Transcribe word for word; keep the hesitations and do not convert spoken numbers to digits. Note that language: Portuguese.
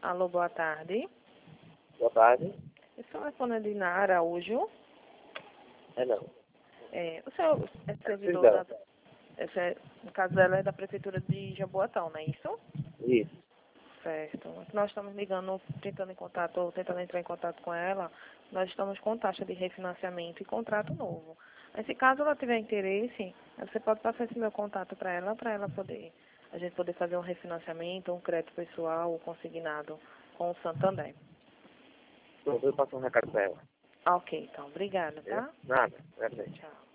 Alô, boa tarde. Boa tarde. Eu sou a Fona de Nara Araújo. É não. É, o senhor é servidor Perdão. da... Esse é, no caso dela é da Prefeitura de Jaboatão, não é isso? Isso. Certo. Nós estamos ligando, tentando em contato, ou tentando entrar em contato com ela. Nós estamos com taxa de refinanciamento e contrato novo. Nesse caso ela tiver interesse, você pode passar esse meu contato para ela, para ela poder, a gente poder fazer um refinanciamento, um crédito pessoal ou consignado com o Santander. Então, eu vou passar um recado para ela. Ah, ok, então. Obrigada, É? tá? Nada. Verdade. Tchau.